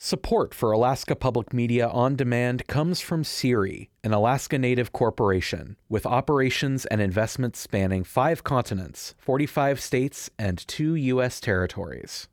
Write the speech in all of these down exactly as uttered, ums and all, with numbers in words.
Support for Alaska Public Media on Demand comes from SERI, an Alaska Native corporation with operations and investments spanning five continents, forty-five states, and two U S territories.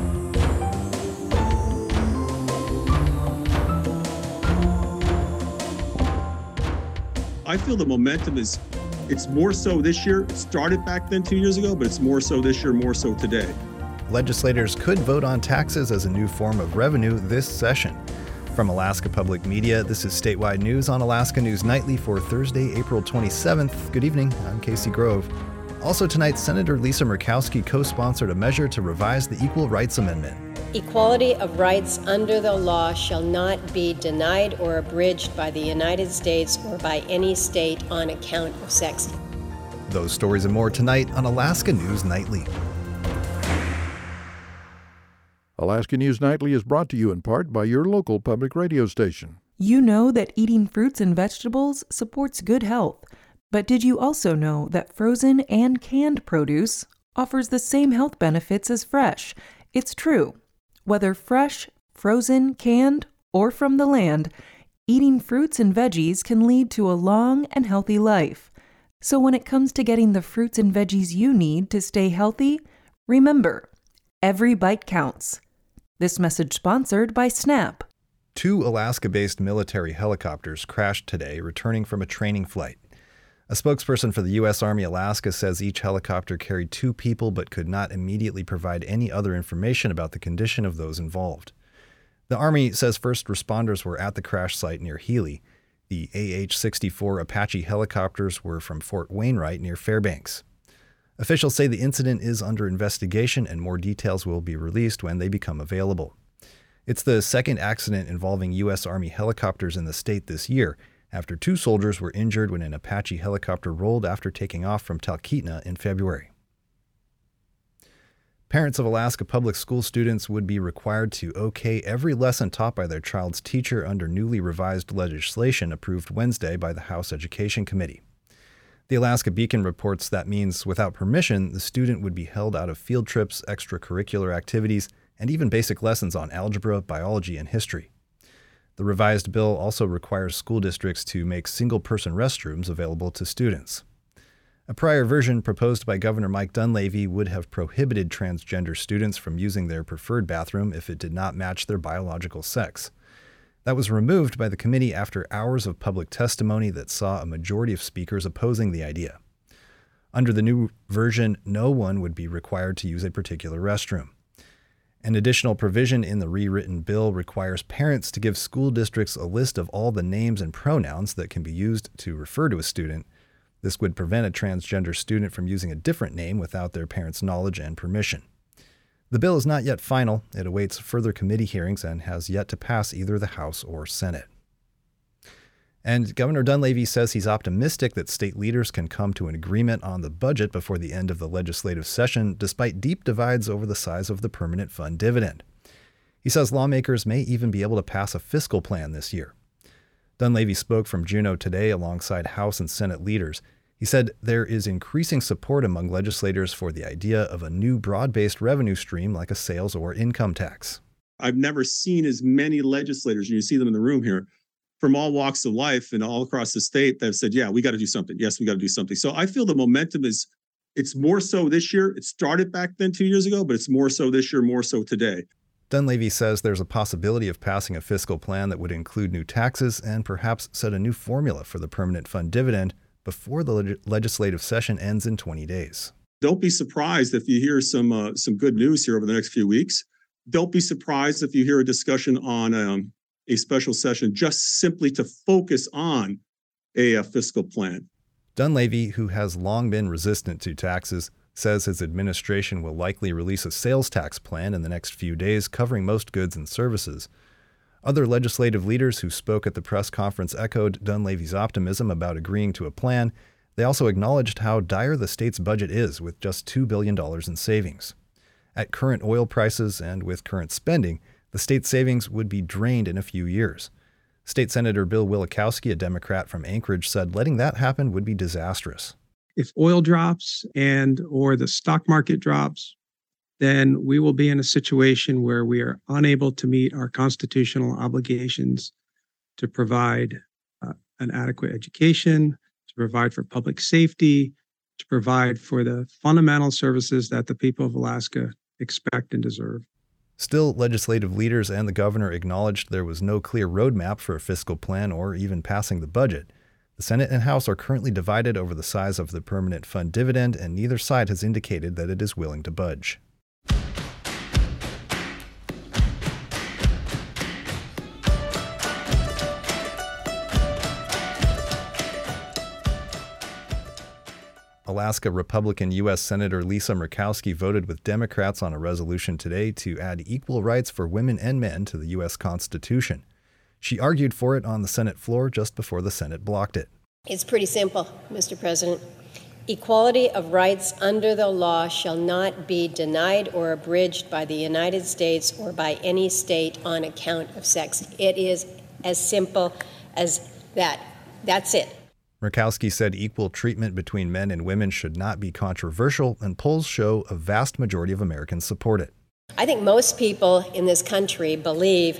I feel the momentum is, it's more so this year. It started back then two years ago, but it's more so this year, more so today. Legislators could vote on taxes as a new form of revenue this session. From Alaska Public Media, this is Statewide News on Alaska News Nightly for Thursday, April twenty-seventh. Good evening, I'm Casey Grove. Also tonight, Senator Lisa Murkowski co-sponsored a measure to revise the Equal Rights Amendment. Equality of rights under the law shall not be denied or abridged by the United States or by any state on account of sex. Those stories and more tonight on Alaska News Nightly. Alaska News Nightly is brought to you in part by your local public radio station. You know that eating fruits and vegetables supports good health, but did you also know that frozen and canned produce offers the same health benefits as fresh? It's true. Whether fresh, frozen, canned, or from the land, eating fruits and veggies can lead to a long and healthy life. So when it comes to getting the fruits and veggies you need to stay healthy, remember, every bite counts. This message sponsored by SNAP. Two Alaska-based military helicopters crashed today, returning from a training flight. A spokesperson for the U S Army Alaska says each helicopter carried two people but could not immediately provide any other information about the condition of those involved. The Army says first responders were at the crash site near Healy. The A H sixty-four Apache helicopters were from Fort Wainwright near Fairbanks. Officials say the incident is under investigation and more details will be released when they become available. It's the second accident involving U S Army helicopters in the state this year, after two soldiers were injured when an Apache helicopter rolled after taking off from Talkeetna in February. Parents of Alaska public school students would be required to okay every lesson taught by their child's teacher under newly revised legislation approved Wednesday by the House Education Committee. The Alaska Beacon reports that means, without permission, the student would be held out of field trips, extracurricular activities, and even basic lessons on algebra, biology, and history. The revised bill also requires school districts to make single-person restrooms available to students. A prior version proposed by Governor Mike Dunleavy would have prohibited transgender students from using their preferred bathroom if it did not match their biological sex. That was removed by the committee after hours of public testimony that saw a majority of speakers opposing the idea. Under the new version, no one would be required to use a particular restroom. An additional provision in the rewritten bill requires parents to give school districts a list of all the names and pronouns that can be used to refer to a student. This would prevent a transgender student from using a different name without their parents' knowledge and permission. The bill is not yet final. It awaits further committee hearings and has yet to pass either the House or Senate. And Governor Dunleavy says he's optimistic that state leaders can come to an agreement on the budget before the end of the legislative session, despite deep divides over the size of the permanent fund dividend. He says lawmakers may even be able to pass a fiscal plan this year. Dunleavy spoke from Juneau today alongside House and Senate leaders. He said there is increasing support among legislators for the idea of a new broad-based revenue stream like a sales or income tax. I've never seen as many legislators, and you see them in the room here, from all walks of life and all across the state that have said, yeah, we got to do something. Yes, we got to do something. So I feel the momentum is, it's more so this year. It started back then two years ago, but it's more so this year, more so today. Dunleavy says there's a possibility of passing a fiscal plan that would include new taxes and perhaps set a new formula for the permanent fund dividend before the leg- legislative session ends in twenty days. Don't be surprised if you hear some uh, some good news here over the next few weeks. Don't be surprised if you hear a discussion on um, a special session just simply to focus on a, a fiscal plan. Dunleavy, who has long been resistant to taxes, says his administration will likely release a sales tax plan in the next few days covering most goods and services. Other legislative leaders who spoke at the press conference echoed Dunleavy's optimism about agreeing to a plan. They also acknowledged how dire the state's budget is with just two billion dollars in savings. At current oil prices and with current spending, the state's savings would be drained in a few years. State Senator Bill Wielechowski, a Democrat from Anchorage, said letting that happen would be disastrous. If oil drops and or the stock market drops, then we will be in a situation where we are unable to meet our constitutional obligations to provide uh, an adequate education, to provide for public safety, to provide for the fundamental services that the people of Alaska expect and deserve. Still, legislative leaders and the governor acknowledged there was no clear roadmap for a fiscal plan or even passing the budget. The Senate and House are currently divided over the size of the permanent fund dividend, and neither side has indicated that it is willing to budge. Alaska Republican U S Senator Lisa Murkowski voted with Democrats on a resolution today to add equal rights for women and men to the U S Constitution. She argued for it on the Senate floor just before the Senate blocked it. It's pretty simple, Mister President. Equality of rights under the law shall not be denied or abridged by the United States or by any state on account of sex. It is as simple as that. That's it. Murkowski said equal treatment between men and women should not be controversial, and polls show a vast majority of Americans support it. I think most people in this country believe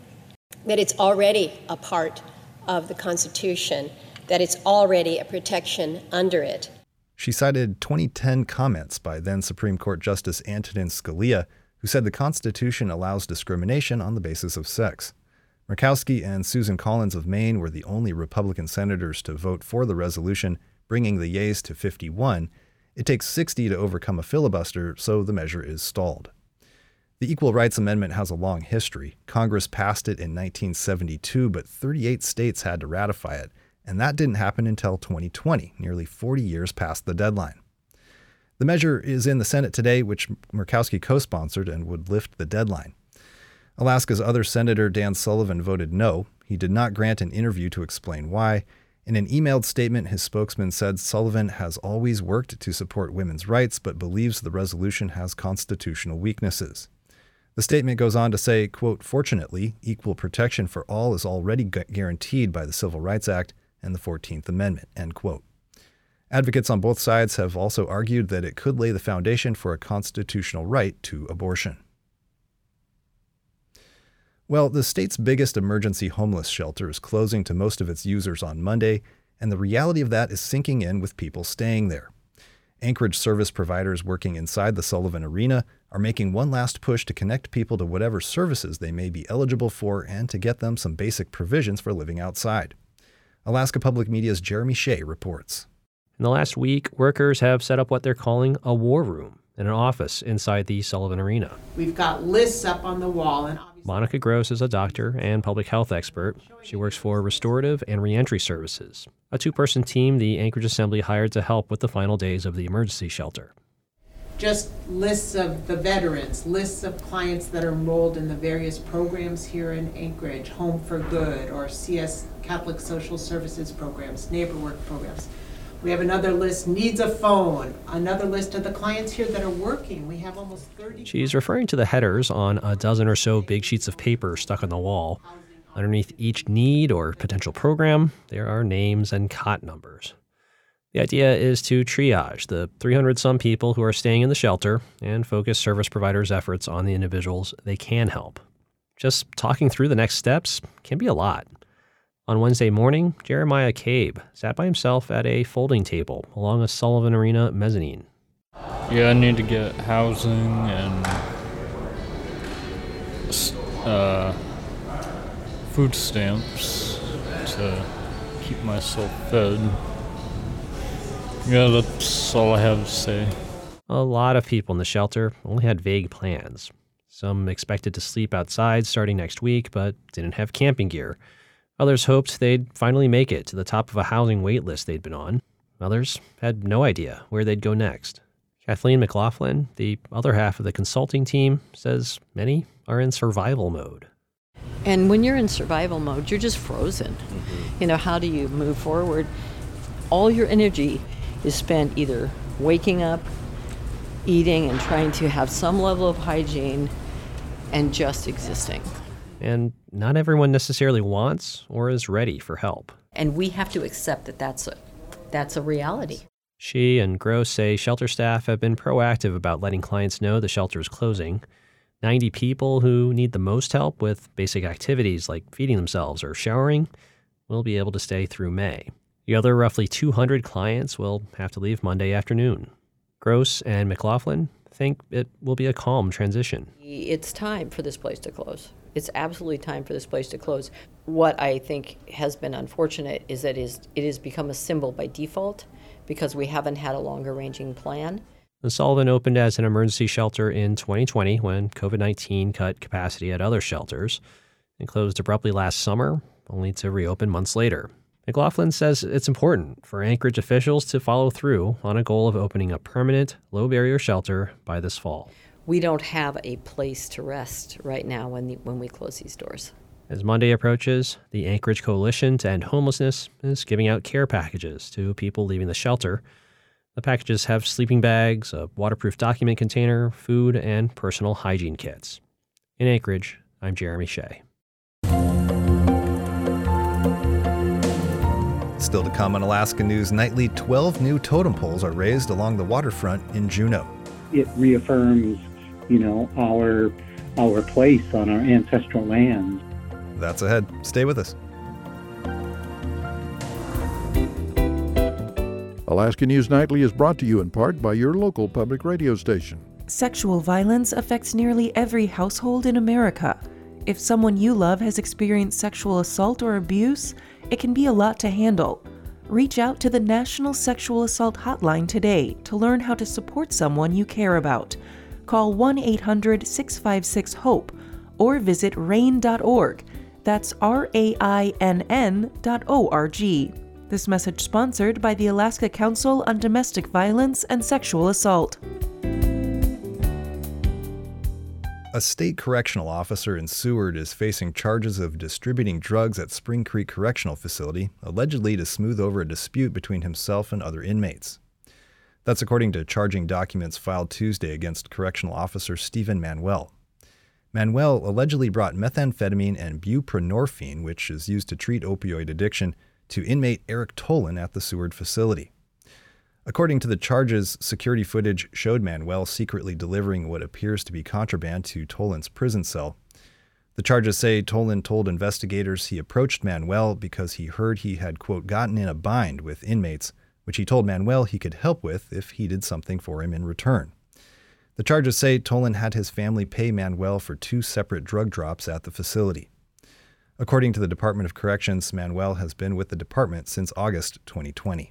that it's already a part of the Constitution, that it's already a protection under it. She cited twenty ten comments by then Supreme Court Justice Antonin Scalia, who said the Constitution allows discrimination on the basis of sex. Murkowski and Susan Collins of Maine were the only Republican senators to vote for the resolution, bringing the yeas to fifty-one. It takes sixty to overcome a filibuster, so the measure is stalled. The Equal Rights Amendment has a long history. Congress passed it in nineteen seventy-two, but thirty-eight states had to ratify it, and that didn't happen until twenty twenty, nearly forty years past the deadline. The measure is in the Senate today, which Murkowski co-sponsored and would lift the deadline. Alaska's other senator, Dan Sullivan, voted no. He did not grant an interview to explain why. In an emailed statement, his spokesman said Sullivan has always worked to support women's rights, but believes the resolution has constitutional weaknesses. The statement goes on to say, quote, "Fortunately, equal protection for all is already gu- guaranteed by the Civil Rights Act and the fourteenth Amendment," end quote. Advocates on both sides have also argued that it could lay the foundation for a constitutional right to abortion. Well, the state's biggest emergency homeless shelter is closing to most of its users on Monday, and the reality of that is sinking in with people staying there. Anchorage service providers working inside the Sullivan Arena are making one last push to connect people to whatever services they may be eligible for and to get them some basic provisions for living outside. Alaska Public Media's Jeremy Shea reports. In the last week, workers have set up what they're calling a war room in an office inside the Sullivan Arena. We've got lists up on the wall. And Monica Gross is a doctor and public health expert. She works for Restorative and Reentry Services, a two-person team the Anchorage Assembly hired to help with the final days of the emergency shelter. Just lists of the veterans, lists of clients that are enrolled in the various programs here in Anchorage, Home for Good or C S Catholic Social Services programs, neighbor work programs. We have another list, needs a phone, another list of the clients here that are working. We have almost thirty. She's referring to the headers on a dozen or so big sheets of paper stuck on the wall. Underneath each need or potential program, there are names and cot numbers. The idea is to triage the three hundred some people who are staying in the shelter and focus service providers' efforts on the individuals they can help. Just talking through the next steps can be a lot. On Wednesday morning, Jeremiah Cabe sat by himself at a folding table along a Sullivan Arena mezzanine. Yeah, I need to get housing and uh, food stamps to keep myself fed. Yeah, that's all I have to say. A lot of people in the shelter only had vague plans. Some expected to sleep outside starting next week, but didn't have camping gear. Others hoped they'd finally make it to the top of a housing wait list they'd been on. Others had no idea where they'd go next. Kathleen McLaughlin, the other half of the consulting team, says many are in survival mode. And when you're in survival mode, you're just frozen. Mm-hmm. You know, how do you move forward? All your energy is spent either waking up, eating, and trying to have some level of hygiene, and just existing. And not everyone necessarily wants or is ready for help. And we have to accept that that's a, that's a reality. She and Gross say shelter staff have been proactive about letting clients know the shelter is closing. ninety people who need the most help with basic activities like feeding themselves or showering will be able to stay through May. The other roughly two hundred clients will have to leave Monday afternoon. Gross and McLaughlin think it will be a calm transition. It's time for this place to close. It's absolutely time for this place to close. What I think has been unfortunate is that it has become a symbol by default because we haven't had a longer-ranging plan. The Sullivan opened as an emergency shelter in twenty twenty when covid nineteen cut capacity at other shelters and closed abruptly last summer, only to reopen months later. McLaughlin says it's important for Anchorage officials to follow through on a goal of opening a permanent, low-barrier shelter by this fall. We don't have a place to rest right now when, the, when we close these doors. As Monday approaches, the Anchorage Coalition to End Homelessness is giving out care packages to people leaving the shelter. The packages have sleeping bags, a waterproof document container, food, and personal hygiene kits. In Anchorage, I'm Jeremy Shea. Still to come on Alaska News Nightly, twelve new totem poles are raised along the waterfront in Juneau. It reaffirms, you know, our our place on our ancestral lands. That's ahead. Stay with us. Alaska News Nightly is brought to you in part by your local public radio station. Sexual violence affects nearly every household in America. If someone you love has experienced sexual assault or abuse, it can be a lot to handle. Reach out to the National Sexual Assault Hotline today to learn how to support someone you care about. Call one eight hundred six five six HOPE or visit rain dot org. That's R A I N N dot O R G. This message sponsored by the Alaska Council on Domestic Violence and Sexual Assault. A state correctional officer in Seward is facing charges of distributing drugs at Spring Creek Correctional Facility, allegedly to smooth over a dispute between himself and other inmates. That's according to charging documents filed Tuesday against correctional officer Stephen Manuel. Manuel allegedly brought methamphetamine and buprenorphine, which is used to treat opioid addiction, to inmate Eric Tolan at the Seward facility. According to the charges, security footage showed Manuel secretly delivering what appears to be contraband to Tolan's prison cell. The charges say Tolan told investigators he approached Manuel because he heard he had, quote, gotten in a bind with inmates, which he told Manuel he could help with if he did something for him in return. The charges say Tolan had his family pay Manuel for two separate drug drops at the facility. According to the Department of Corrections, Manuel has been with the department since August twenty twenty.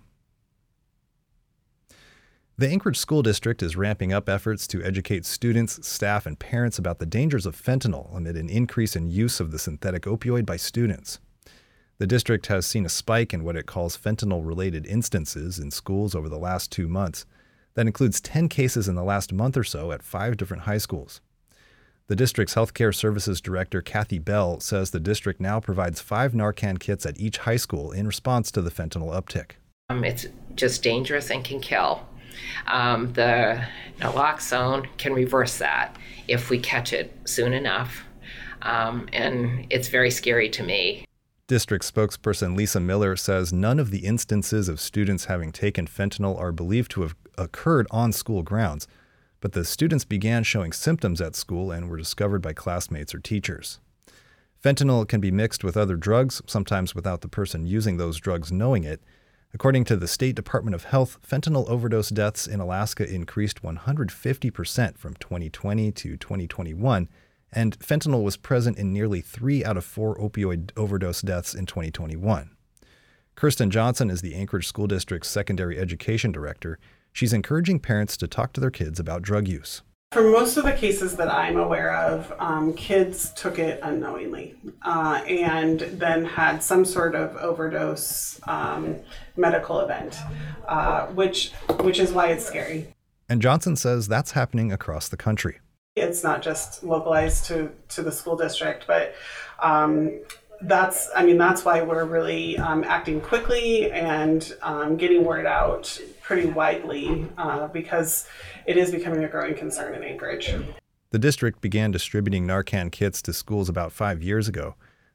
The Anchorage School District is ramping up efforts to educate students, staff, and parents about the dangers of fentanyl amid an increase in use of the synthetic opioid by students. The district has seen a spike in what it calls fentanyl-related instances in schools over the last two months. That includes ten cases in the last month or so at five different high schools. The district's healthcare services director, Kathy Bell, says the district now provides five Narcan kits at each high school in response to the fentanyl uptick. Um, it's just dangerous and can kill. Um, the naloxone can reverse that if we catch it soon enough, um, and it's very scary to me. District spokesperson Lisa Miller says none of the instances of students having taken fentanyl are believed to have occurred on school grounds, but the students began showing symptoms at school and were discovered by classmates or teachers. Fentanyl can be mixed with other drugs, sometimes without the person using those drugs knowing it. According to the State Department of Health, fentanyl overdose deaths in Alaska increased one hundred fifty percent from twenty twenty to twenty twenty-one, and fentanyl was present in nearly three out of four opioid overdose deaths in twenty twenty-one. Kirsten Johnson is the Anchorage School District's secondary education director. She's encouraging parents to talk to their kids about drug use. For most of the cases that I'm aware of, um, kids took it unknowingly uh, and then had some sort of overdose um, medical event, uh, which which is why it's scary. And Johnson says that's happening across the country. It's not just localized to, to the school district, but um, that's, I mean, that's why we're really um, acting quickly and um, getting word out pretty widely uh, because it is becoming a growing concern in Anchorage. The district began distributing Narcan kits to schools about five years ago.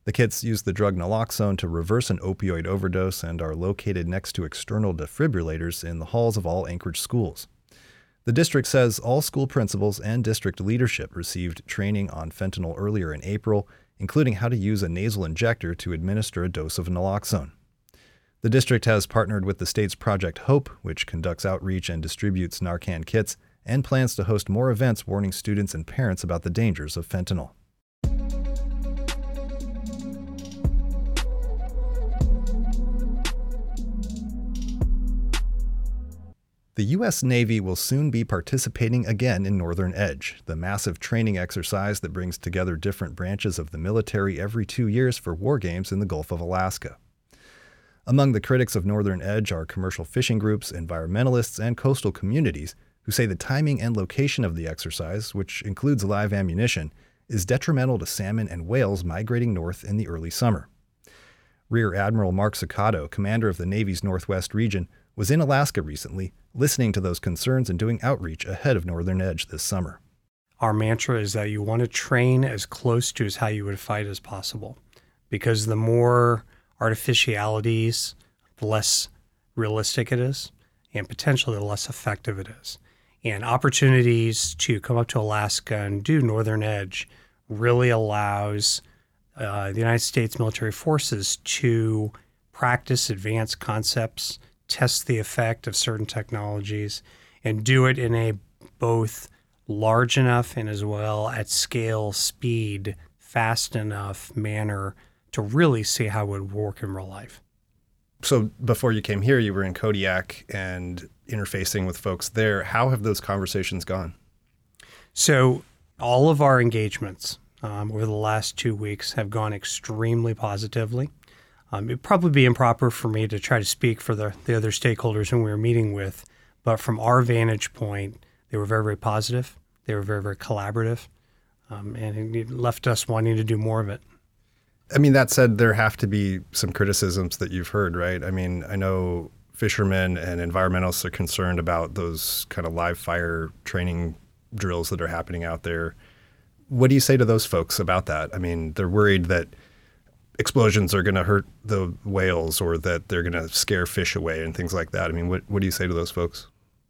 The kits use the drug naloxone to reverse an opioid overdose and are located next to external defibrillators in the halls of all Anchorage schools. The district says all school principals and district leadership received training on fentanyl earlier in April, including how to use a nasal injector to administer a dose of naloxone. The district has partnered with the state's Project Hope, which conducts outreach and distributes Narcan kits, and plans to host more events warning students and parents about the dangers of fentanyl. The U S Navy will soon be participating again in Northern Edge, the massive training exercise that brings together different branches of the military every two years for war games in the Gulf of Alaska. Among the critics of Northern Edge are commercial fishing groups, environmentalists, and coastal communities who say the timing and location of the exercise, which includes live ammunition, is detrimental to salmon and whales migrating north in the early summer. Rear Admiral Mark Zuccato, commander of the Navy's Northwest region, was in Alaska recently, listening to those concerns and doing outreach ahead of Northern Edge this summer. Our mantra is that you want to train as close to as how you would fight as possible, because the more artificialities, the less realistic it is, and potentially the less effective it is. And opportunities to come up to Alaska and do Northern Edge really allows uh, the United States military forces to practice advanced concepts, test the effect of certain technologies, and do it in a both large enough and as well at scale, speed, fast enough manner to really see how it would work in real life. So before you came here, you were in Kodiak and interfacing with folks there. How have those conversations gone? So all of our engagements um, over the last two weeks have gone extremely positively. Um, it'd probably be improper for me to try to speak for the, the other stakeholders whom we were meeting with, but from our vantage point, they were very, very positive. They were very, very collaborative, um, and it left us wanting to do more of it. I mean, that said, there have to be some criticisms that you've heard, right? I mean, I know fishermen and environmentalists are concerned about those kind of live fire training drills that are happening out there. What do you say to those folks about that? I mean, they're worried that explosions are going to hurt the whales or that they're going to scare fish away and things like that. I mean, what, what do you say to those folks?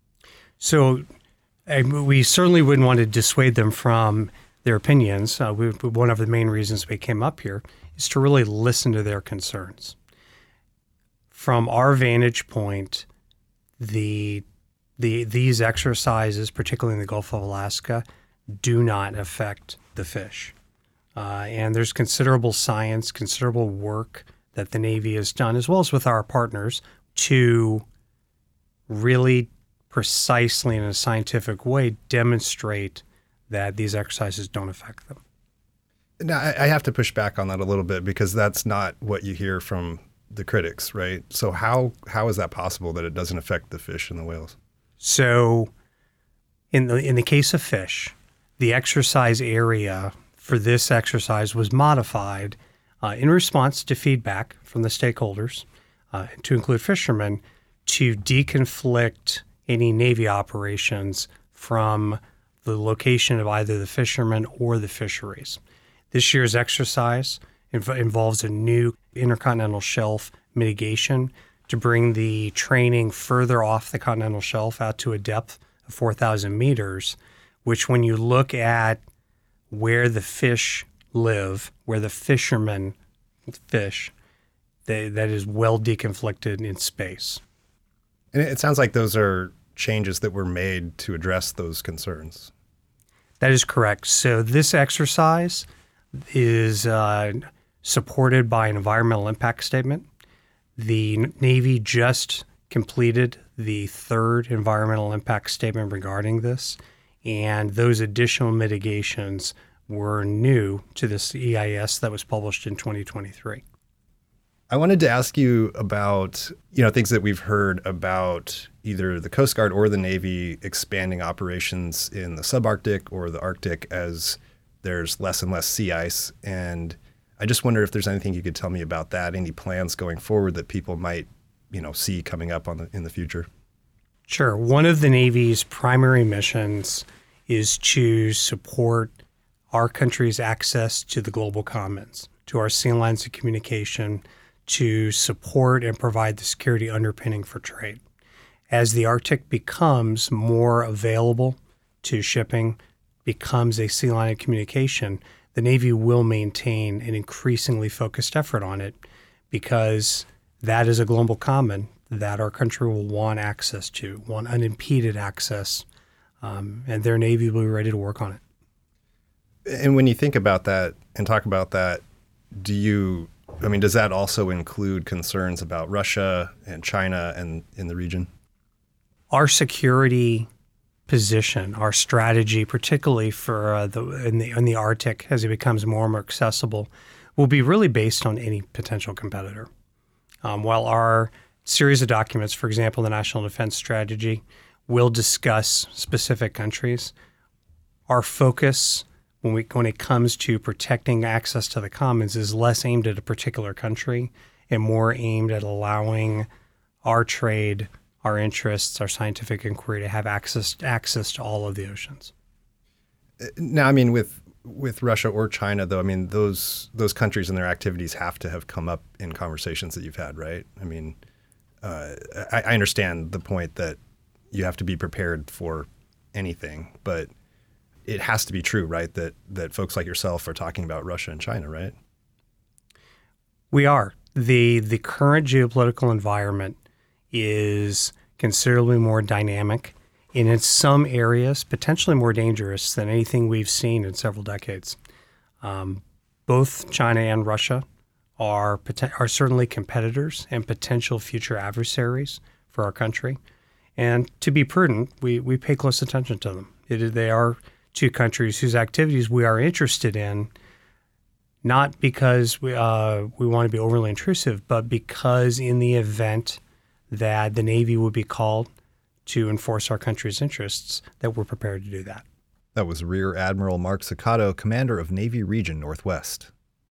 So I, we certainly wouldn't want to dissuade them from their opinions. Uh, we, one of the main reasons we came up here is to really listen to their concerns. From our vantage point, the the these exercises, particularly in the Gulf of Alaska, do not affect the fish. Uh, and there's considerable science, considerable work that the Navy has done, as well as with our partners, to really precisely in a scientific way demonstrate that these exercises don't affect them. Now, I have to push back on that a little bit because that's not what you hear from the critics, right? So how how is that possible that it doesn't affect the fish and the whales? So in the in the case of fish, the exercise area for this exercise was modified uh, in response to feedback from the stakeholders, uh, to include fishermen, to deconflict any Navy operations from the location of either the fishermen or the fisheries. This year's exercise inv- involves a new intercontinental shelf mitigation to bring the training further off the continental shelf out to a depth of four thousand meters, which when you look at where the fish live, where the fishermen fish, they, that is well deconflicted in space. And it sounds like those are changes that were made to address those concerns. That is correct. So this exercise is uh, supported by an environmental impact statement. The Navy just completed the third environmental impact statement regarding this, and those additional mitigations were new to this E I S that was published in twenty twenty-three. I wanted to ask you about, you know, things that we've heard about either the Coast Guard or the Navy expanding operations in the subarctic or the Arctic as there's less and less sea ice. And I just wonder if there's anything you could tell me about that, any plans going forward that people might, you know, see coming up on the, in the future. Sure. One of the Navy's primary missions is to support our country's access to the global commons, to our sea lines of communication to support and provide the security underpinning for trade. As the Arctic becomes more available to shipping, becomes a sea line of communication, the Navy will maintain an increasingly focused effort on it because that is a global common that our country will want access to, want unimpeded access, um, and their Navy will be ready to work on it. And when you think about that and talk about that, do you, I mean, does that also include concerns about Russia and China and in the region? Our security position, our strategy, particularly for uh, the in the in the Arctic as it becomes more and more accessible, will be really based on any potential competitor. Um, while our series of documents, for example, the National Defense Strategy, will discuss specific countries, our focus when we when it comes to protecting access to the commons is less aimed at a particular country and more aimed at allowing our trade, our interests, our scientific inquiry to have access access to all of the oceans. Now, I mean, with with Russia or China, though, I mean, those those countries and their activities have to have come up in conversations that you've had, right? I mean, uh, I, I understand the point that you have to be prepared for anything, but it has to be true, right? That that folks like yourself are talking about Russia and China, right? We are. The the current geopolitical environment is considerably more dynamic and in some areas potentially more dangerous than anything we've seen in several decades. Um, both China and Russia are are certainly competitors and potential future adversaries for our country. And to be prudent, we, we pay close attention to them. It, they are two countries whose activities we are interested in, not because we uh, we want to be overly intrusive, but because in the event that the Navy would be called to enforce our country's interests, that we're prepared to do that. That was Rear Admiral Mark Ciccato, commander of Navy Region Northwest.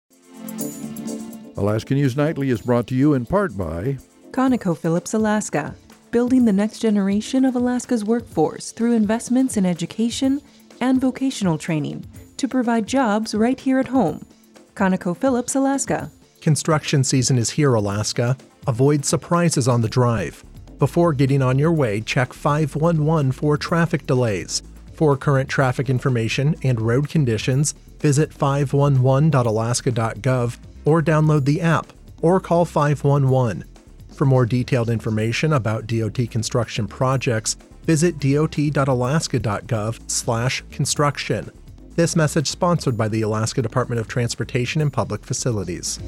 Alaska News Nightly is brought to you in part by ConocoPhillips Alaska, building the next generation of Alaska's workforce through investments in education and vocational training to provide jobs right here at home. ConocoPhillips Alaska. Construction season is here, Alaska. Avoid surprises on the drive. Before getting on your way, check five one one for traffic delays. For current traffic information and road conditions, visit five one one dot alaska dot gov or download the app or call five one one. For more detailed information about D O T construction projects, visit dot dot alaska dot gov slash construction. This message sponsored by the Alaska Department of Transportation and Public Facilities.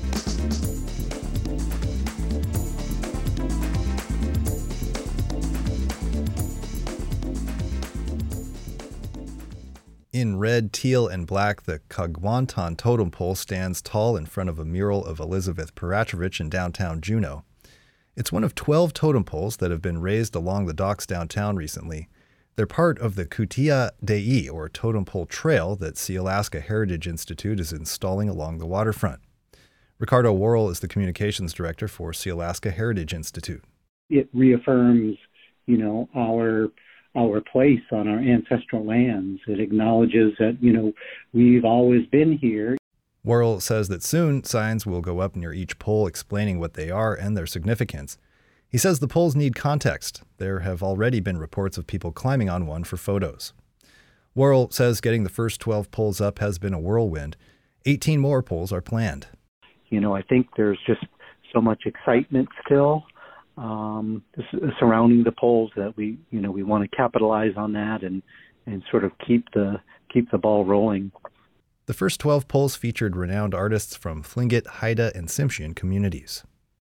In red, teal, and black, the Kagwantan totem pole stands tall in front of a mural of Elizabeth Peratrovich in downtown Juneau. It's one of twelve totem poles that have been raised along the docks downtown recently. They're part of the Kutia Dei, or Totem Pole Trail, that Sealaska Heritage Institute is installing along the waterfront. Ricardo Worrell is the communications director for Sealaska Heritage Institute. It reaffirms, you know, our our place on our ancestral lands. It acknowledges that, you know, we've always been here. Worrell says that soon signs will go up near each pole explaining what they are and their significance. He says the poles need context. There have already been reports of people climbing on one for photos. Worrell says getting the first twelve poles up has been a whirlwind. eighteen more poles are planned. You know, I think there's just so much excitement still um, surrounding the poles that we, you know, we want to capitalize on that and, and sort of keep the keep the ball rolling. The first twelve poles featured renowned artists from Tlingit, Haida, and Tsimshian communities.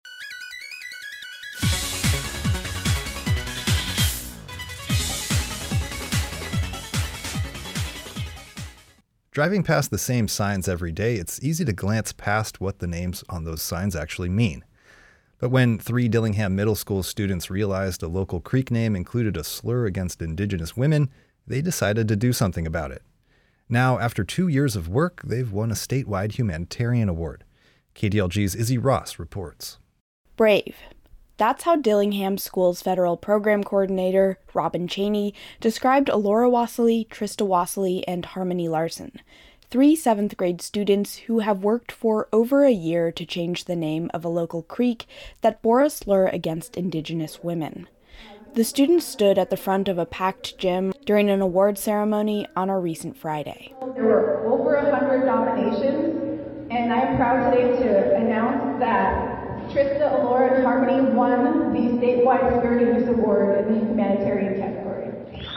Driving past the same signs every day, it's easy to glance past what the names on those signs actually mean. But when three Dillingham Middle School students realized a local creek name included a slur against Indigenous women, they decided to do something about it. Now, after two years of work, they've won a statewide humanitarian award. K D L G's Izzy Ross reports. Brave. That's how Dillingham School's federal program coordinator, Robin Cheney, described Alora Wassily, Trista Wassily, and Harmony Larson, three seventh grade students who have worked for over a year to change the name of a local creek that bore a slur against Indigenous women. The students stood at the front of a packed gym during an award ceremony on a recent Friday. There were over one hundred nominations, and I am proud today to announce that Trista, Alora, and Harmony won the statewide Spirit of Youth Award in the humanitarian category.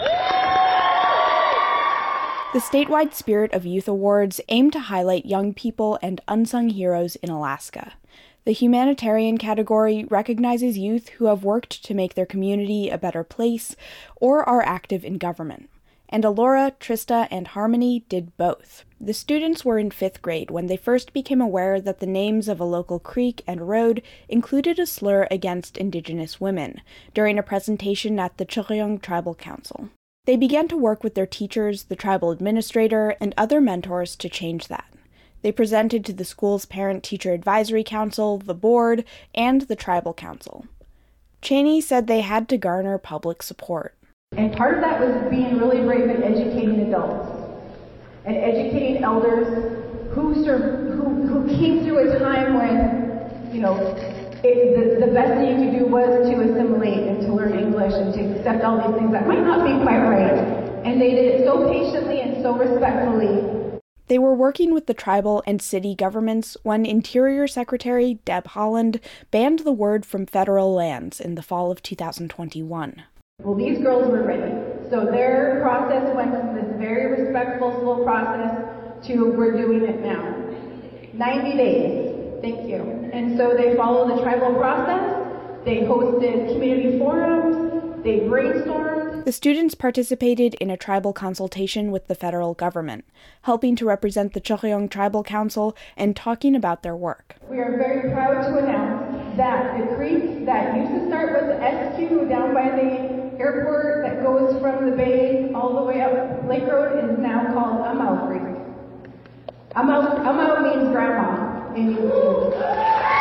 The statewide Spirit of Youth Awards aim to highlight young people and unsung heroes in Alaska. The humanitarian category recognizes youth who have worked to make their community a better place or are active in government. And Alora, Trista, and Harmony did both. The students were in fifth grade when they first became aware that the names of a local creek and road included a slur against Indigenous women during a presentation at the Chilliwack Tribal Council. They began to work with their teachers, the tribal administrator, and other mentors to change that. They presented to the school's Parent-Teacher Advisory Council, the board, and the tribal council. Cheney said they had to garner public support. And part of that was being really brave and educating adults and educating elders who served, who, who came through a time when, you know, it, the, the best thing you could do was to assimilate and to learn English and to accept all these things that might not be quite right. And they did it so patiently and so respectfully. They were working with the tribal and city governments when Interior Secretary Deb Haaland banned the word from federal lands in the fall of two thousand twenty-one. Well, these girls were ready. So their process went from this very respectful, slow process to we're doing it now. ninety days. Thank you. And so they followed the tribal process. They hosted community forums. They brainstormed. The students participated in a tribal consultation with the federal government, helping to represent the Chilliwack Tribal Council and talking about their work. We are very proud to announce that the creek that used to start with the S Q down by the airport that goes from the bay all the way up Lake Road is now called Amau Creek. Amau, Amau means grandma in Yukon.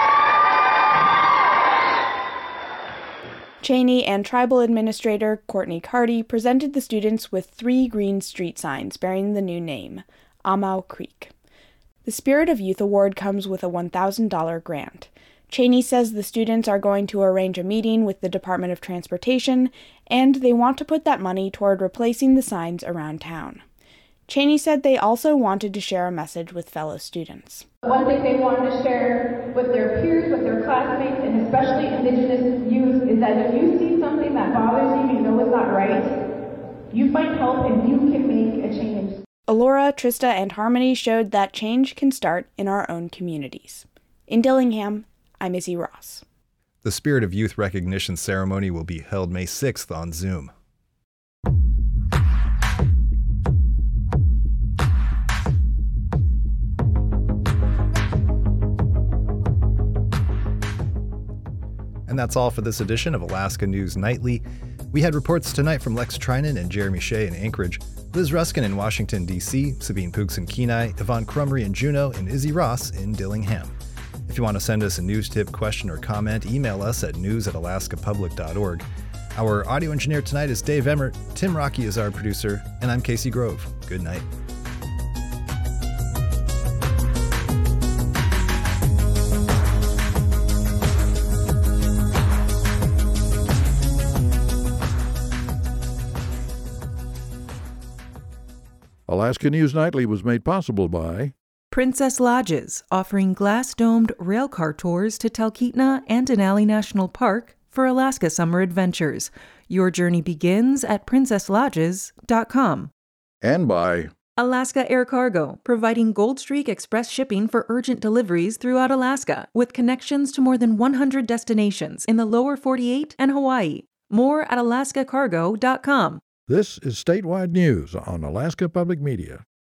Cheney and Tribal Administrator Courtney Carty presented the students with three green street signs bearing the new name, Amau Creek. The Spirit of Youth Award comes with a one thousand dollars grant. Cheney says the students are going to arrange a meeting with the Department of Transportation, and they want to put that money toward replacing the signs around town. Cheney said they also wanted to share a message with fellow students. One thing they wanted to share with their peers, with their classmates, and especially Indigenous youth is that if you see something that bothers you, you know is not right, you find help and you can make a change. Alora, Trista, and Harmony showed that change can start in our own communities. In Dillingham, I'm Izzy Ross. The Spirit of Youth recognition ceremony will be held May sixth on Zoom. And that's all for this edition of Alaska News Nightly. We had reports tonight from Lex Trinan and Jeremy Shea in Anchorage, Liz Ruskin in Washington, D C, Sabine Pooks in Kenai, Yvonne Crumry in Juneau, and Izzy Ross in Dillingham. If you want to send us a news tip, question, or comment, email us at news at alaska public dot org. Our audio engineer tonight is Dave Emmert, Tim Rocky is our producer, and I'm Casey Grove. Good night. Alaska News Nightly was made possible by Princess Lodges, offering glass-domed railcar tours to Talkeetna and Denali National Park for Alaska summer adventures. Your journey begins at princess lodges dot com. And by Alaska Air Cargo, providing Goldstreak Express shipping for urgent deliveries throughout Alaska, with connections to more than one hundred destinations in the lower forty-eight and Hawaii. More at alaska cargo dot com. This is Statewide News on Alaska Public Media.